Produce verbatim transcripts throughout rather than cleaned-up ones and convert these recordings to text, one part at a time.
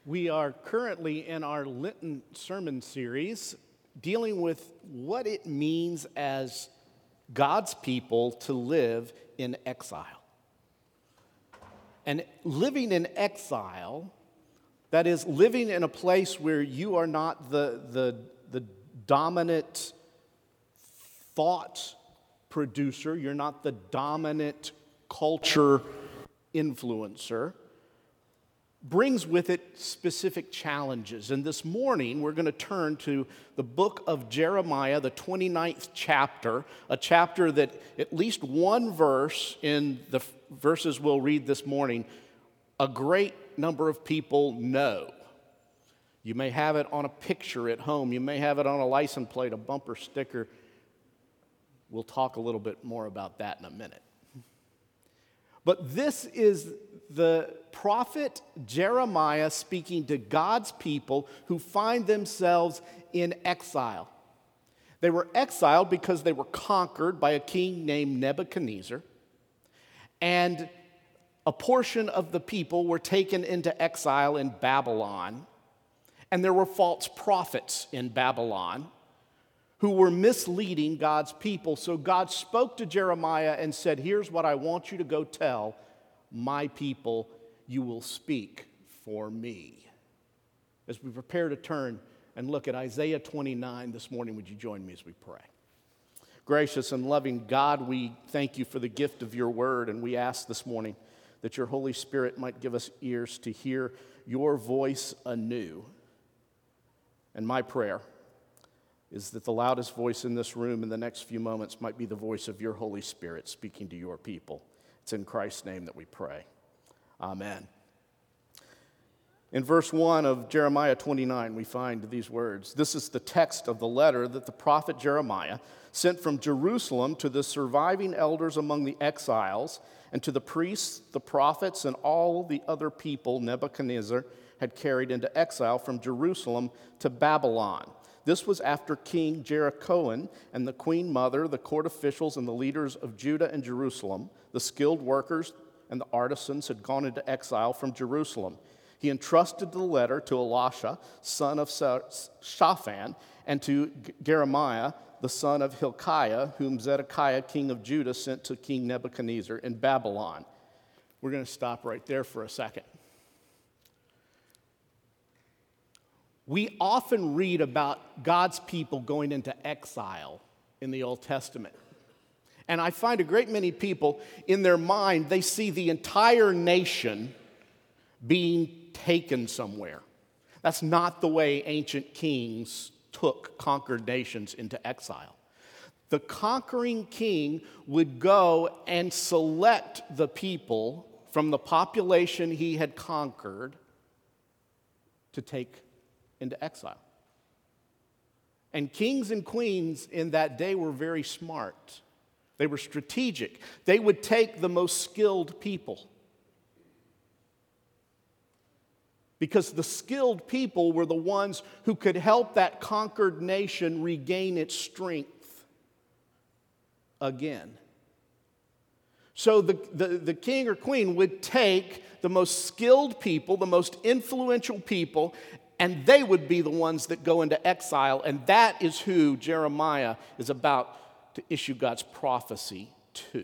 We are currently in our Lenten sermon series dealing with what it means as God's people to live in exile. And living in exile, that is, living in a place where you are not the, the, the dominant thought producer, you're not the dominant culture influencer, brings with it specific challenges. And this morning, we're going to turn to the book of Jeremiah, the twenty-ninth chapter, a chapter that at least one verse in the verses we'll read this morning, a great number of people know. You may have it on a picture at home. You may have it on a license plate, a bumper sticker. We'll talk a little bit more about that in a minute. But this is the prophet Jeremiah speaking to God's people who find themselves in exile. They were exiled because they were conquered by a king named Nebuchadnezzar, and a portion of the people were taken into exile in Babylon, and there were false prophets in Babylon who were misleading God's people. So God spoke to Jeremiah and said, here's what I want you to go tell my people. You will speak for me. As we prepare to turn and look at Isaiah twenty-nine this morning, would you join me as we pray? Gracious and loving God, we thank you for the gift of your word, and we ask this morning that your Holy Spirit might give us ears to hear your voice anew. And my prayer is that the loudest voice in this room in the next few moments might be the voice of your Holy Spirit speaking to your people. It's in Christ's name that we pray. Amen. In verse one of Jeremiah twenty-nine, we find these words. This is the text of the letter that the prophet Jeremiah sent from Jerusalem to the surviving elders among the exiles and to the priests, the prophets, and all the other people Nebuchadnezzar had carried into exile from Jerusalem to Babylon. This was after King Jeroboam and the queen mother, the court officials, and the leaders of Judah and Jerusalem, the skilled workers and the artisans had gone into exile from Jerusalem. He entrusted the letter to Elisha, son of Shaphan, and to Jeremiah, the son of Hilkiah, whom Zedekiah, king of Judah, sent to King Nebuchadnezzar in Babylon. We're going to stop right there for a second. We often read about God's people going into exile in the Old Testament. And I find a great many people, in their mind, they see the entire nation being taken somewhere. That's not the way ancient kings took conquered nations into exile. The conquering king would go and select the people from the population he had conquered to take into exile. And kings and queens in that day were very smart. They were strategic. They would take the most skilled people, because the skilled people were the ones who could help that conquered nation regain its strength again. So the, the, the king or queen would take the most skilled people, the most influential people, and they would be the ones that go into exile, and that is who Jeremiah is about to issue God's prophecy to.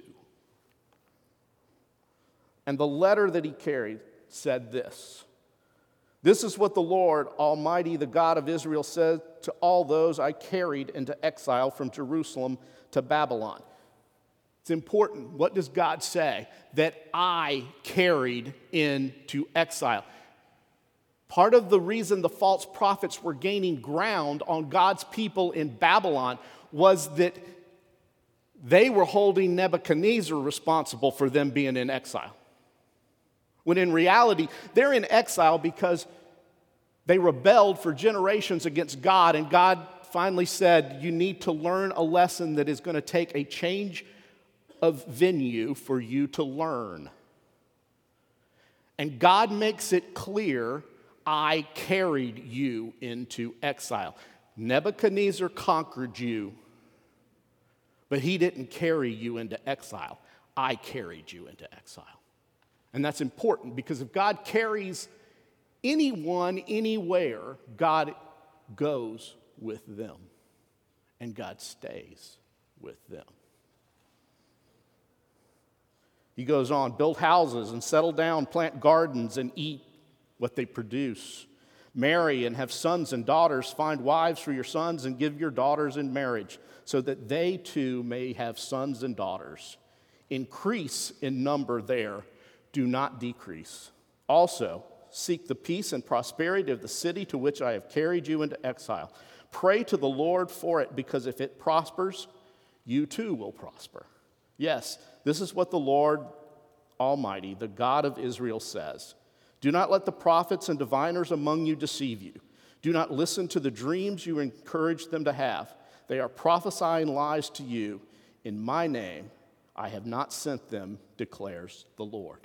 And the letter that he carried said this: This is what the Lord Almighty, the God of Israel, said to all those I carried into exile from Jerusalem to Babylon. It's important. What does God say? That I carried into exile. Part of the reason the false prophets were gaining ground on God's people in Babylon was that they were holding Nebuchadnezzar responsible for them being in exile. When in reality, they're in exile because they rebelled for generations against God, and God finally said, you need to learn a lesson that is going to take a change of venue for you to learn. And God makes it clear, I carried you into exile. Nebuchadnezzar conquered you, but he didn't carry you into exile. I carried you into exile. And that's important, because if God carries anyone, anywhere, God goes with them, and God stays with them. He goes on, build houses and settle down, plant gardens and eat what they produce. Marry and have sons and daughters, find wives for your sons and give your daughters in marriage, so that they too may have sons and daughters. Increase in number there, do not decrease. Also, seek the peace and prosperity of the city to which I have carried you into exile. Pray to the Lord for it, because if it prospers, you too will prosper. Yes, this is what the Lord Almighty, the God of Israel, says. Do not let the prophets and diviners among you deceive you. Do not listen to the dreams you encourage them to have. They are prophesying lies to you. In my name, I have not sent them, declares the Lord.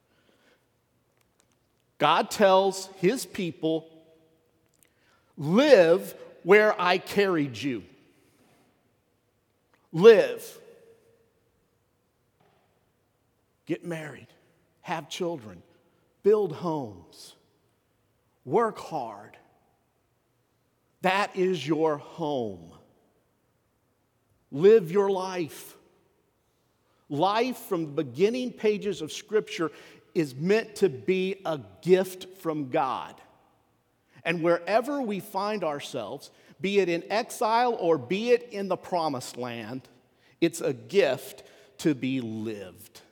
God tells his people, live where I carried you. Live. Get married. Have children. Build homes. Work hard. That is your home. Live your life. Life from the beginning pages of Scripture is meant to be a gift from God. And wherever we find ourselves, be it in exile or be it in the promised land, it's a gift to be lived.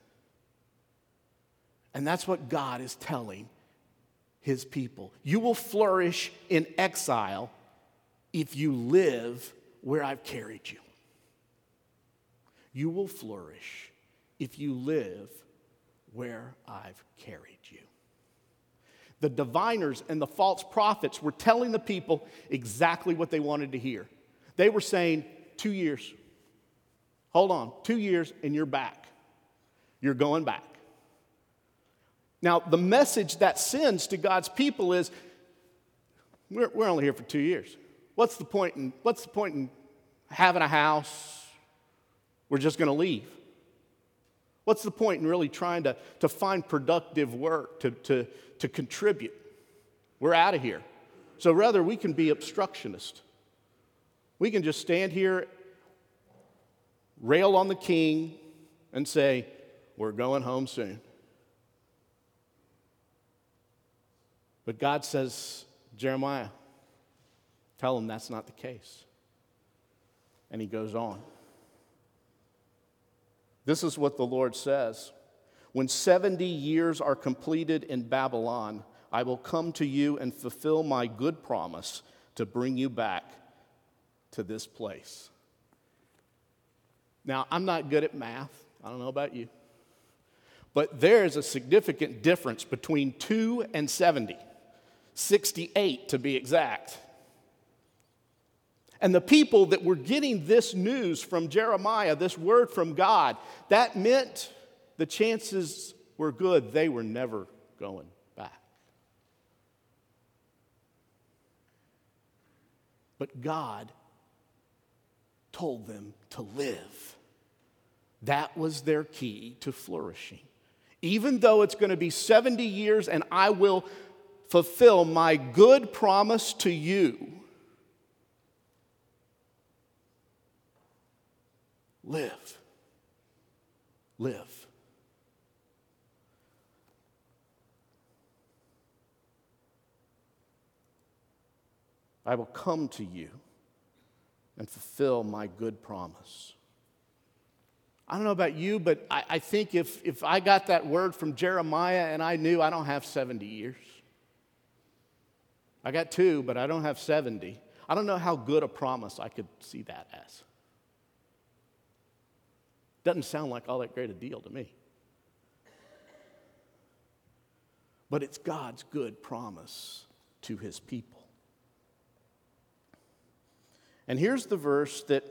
And that's what God is telling his people. You will flourish in exile if you live where I've carried you. You will flourish if you live where I've carried you. The diviners and the false prophets were telling the people exactly what they wanted to hear. They were saying, two years. Hold on, two years and you're back. You're going back. Now, the message that sends to God's people is, we're, we're only here for two years. What's the point in, what's the point in having a house? We're just going to leave. What's the point in really trying to, to find productive work, to, to, to contribute? We're out of here. So rather, we can be obstructionist. We can just stand here, rail on the king, and say, we're going home soon. But God says, Jeremiah, tell him that's not the case. And he goes on. This is what the Lord says. When seventy years are completed in Babylon, I will come to you and fulfill my good promise to bring you back to this place. Now, I'm not good at math. I don't know about you. But there is a significant difference between two and seventy. sixty-eight to be exact. And the people that were getting this news from Jeremiah, this word from God, that meant the chances were good they were never going back. But God told them to live. That was their key to flourishing. Even though it's going to be seventy years and I will fulfill my good promise to you, live. Live. I will come to you and fulfill my good promise. I don't know about you, but I, I think if, if I got that word from Jeremiah and I knew I don't have seventy years, I got two, but I don't have seventy, I don't know how good a promise I could see that as. Doesn't sound like all that great a deal to me. But it's God's good promise to his people. And here's the verse that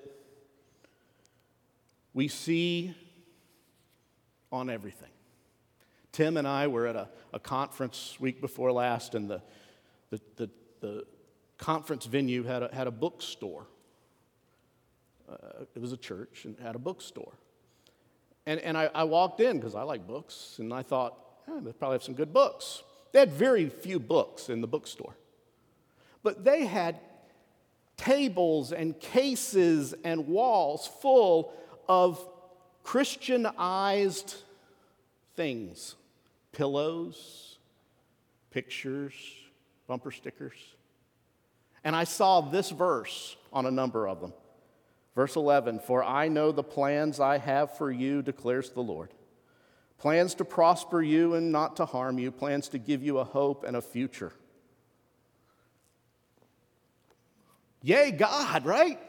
we see on everything. Tim and I were at a, a conference week before last, and the, the, the, the conference venue had a, had a bookstore. Uh, it was a church and had a bookstore. And, and I, I walked in because I like books, and I thought, eh, they probably have some good books. They had very few books in the bookstore. But they had tables and cases and walls full of Christianized things. Pillows, pictures, bumper stickers. And I saw this verse on a number of them. Verse eleven, "For I know the plans I have for you, declares the Lord. Plans to prosper you and not to harm you, plans to give you a hope and a future." Yay, God, right?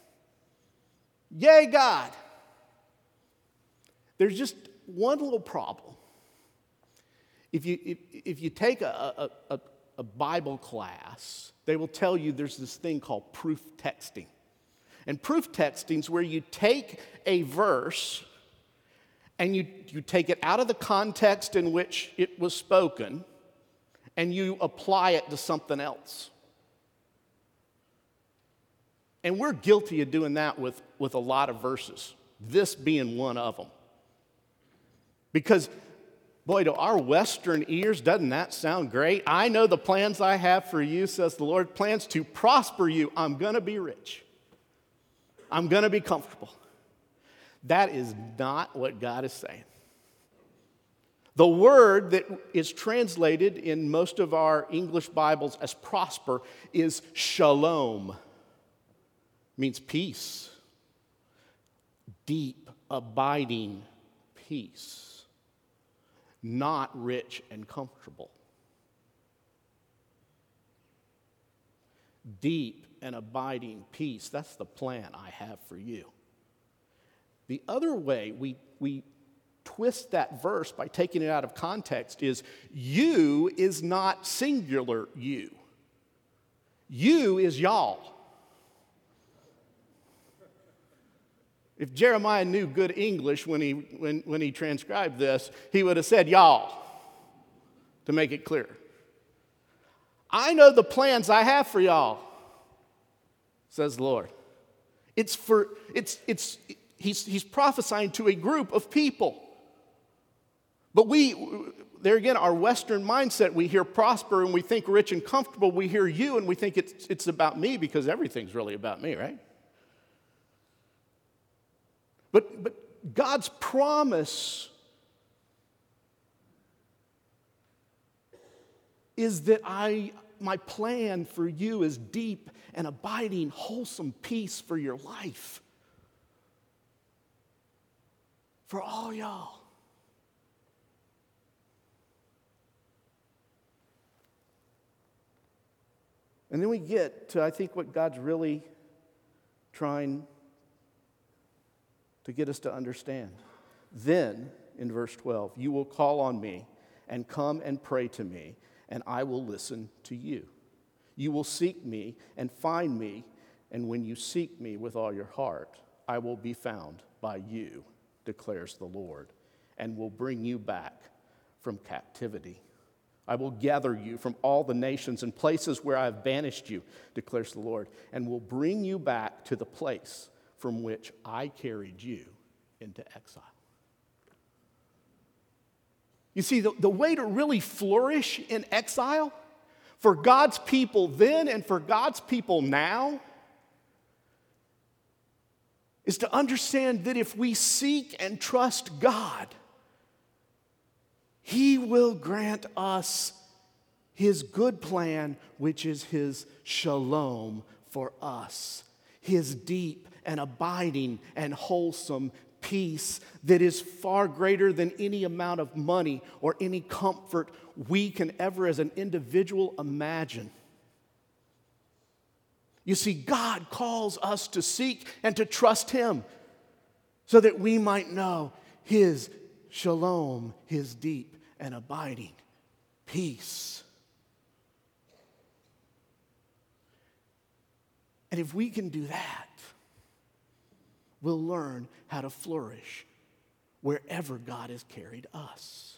Yay, God. There's just one little problem. If you, if, if you take a, a, a, a Bible class, they will tell you there's this thing called proof texting. And proof texting is where you take a verse and you, you take it out of the context in which it was spoken and you apply it to something else. And we're guilty of doing that with, with a lot of verses, this being one of them. Because, boy, to our Western ears, doesn't that sound great? I know the plans I have for you, says the Lord, plans to prosper you. I'm going to be rich. I'm going to be comfortable. That is not what God is saying. The word that is translated in most of our English Bibles as prosper is shalom. It means peace. Deep, abiding peace. Not rich and comfortable. Deep and abiding peace. That's the plan I have for you. The other way we, we twist that verse by taking it out of context is you is not singular you. You is y'all. If Jeremiah knew good English when he, when, when he transcribed this, he would have said y'all to make it clear. I know the plans I have for y'all, says the Lord. It's for, it's, it's, he's, he's prophesying to a group of people. But we, there again, our Western mindset, we hear prosper and we think rich and comfortable. We hear you and we think it's, it's about me because everything's really about me, right? But, but God's promise is that I, my plan for you is deep and abiding, wholesome peace for your life. For all y'all. And then we get to, I think, what God's really trying to get us to understand. Then, in verse twelve, you will call on me and come and pray to me, and I will listen to you. You will seek me and find me, and when you seek me with all your heart, I will be found by you, declares the Lord, and will bring you back from captivity. I will gather you from all the nations and places where I have banished you, declares the Lord, and will bring you back to the place from which I carried you into exile. You see, the, the way to really flourish in exile, for God's people then and for God's people now, is to understand that if we seek and trust God, He will grant us His good plan, which is His shalom for us, His deep and abiding and wholesome peace that is far greater than any amount of money or any comfort we can ever as an individual imagine. You see, God calls us to seek and to trust Him so that we might know His shalom, His deep and abiding peace. And if we can do that, we'll learn how to flourish wherever God has carried us.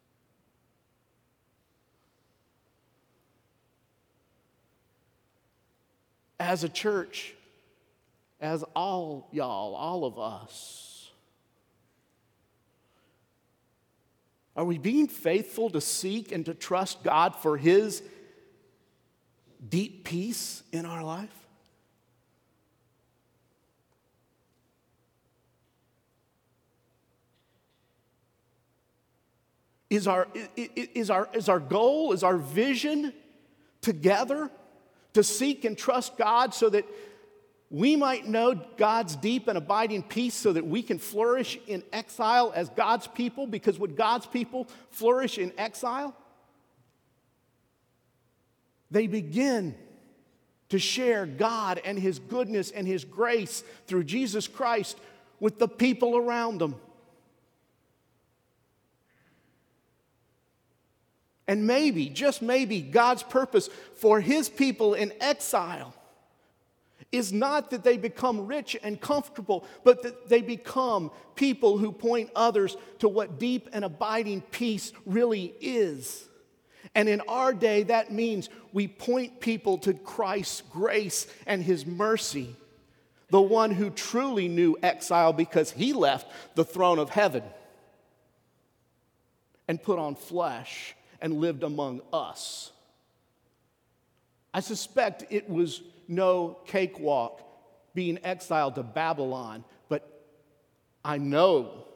As a church, as all y'all, all of us, Are we being faithful to seek and to trust God for His deep peace in our life? Is our, is our, is our goal, is our vision together to seek and trust God so that we might know God's deep and abiding peace so that we can flourish in exile as God's people? Because would God's people flourish in exile? They begin to share God and His goodness and His grace through Jesus Christ with the people around them. And maybe, just maybe, God's purpose for His people in exile is not that they become rich and comfortable, but that they become people who point others to what deep and abiding peace really is. And in our day, that means we point people to Christ's grace and His mercy, the one who truly knew exile because He left the throne of heaven and put on flesh and lived among us. I suspect it was no cakewalk being exiled to Babylon, but I know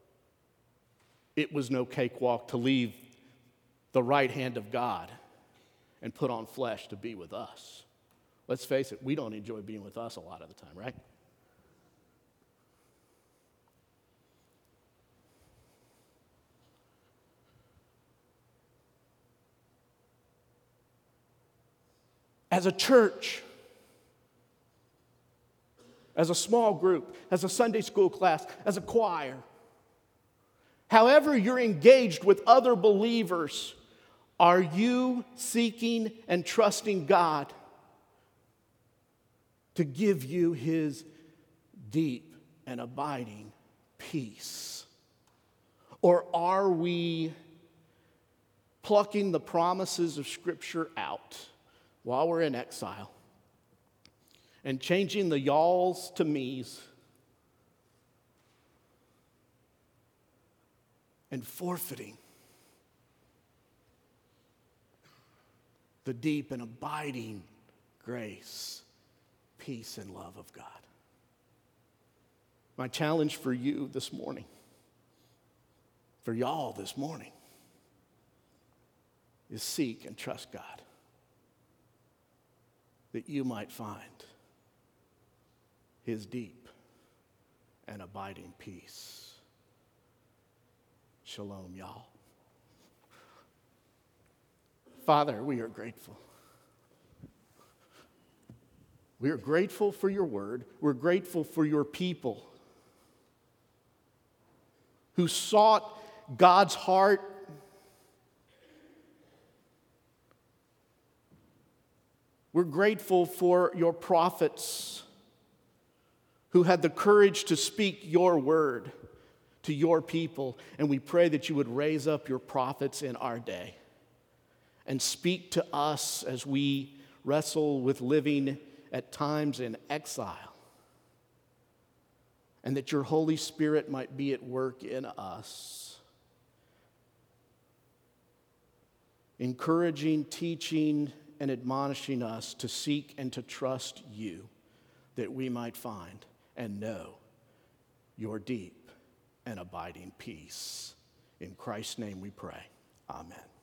it was no cakewalk to leave the right hand of God and put on flesh to be with us. Let's face it, we don't enjoy being with us a lot of the time, right? As a church, as a small group, as a Sunday school class, as a choir, however you're engaged with other believers, are you seeking and trusting God to give you His deep and abiding peace? Or are we plucking the promises of Scripture out while we're in exile and changing the y'alls to me's and forfeiting the deep and abiding grace, peace, and love of God? My challenge for you this morning, for y'all this morning, is seek and trust God, that you might find His deep and abiding peace. Shalom, y'all. Father, we are grateful. We are grateful for your word. We're grateful for your people who sought God's heart We're grateful for your prophets who had the courage to speak your word to your people. And we pray that you would raise up your prophets in our day and speak to us as we wrestle with living at times in exile. And that your Holy Spirit might be at work in us, encouraging, teaching, and admonishing us to seek and to trust you, that we might find and know your deep and abiding peace. In Christ's name we pray. Amen.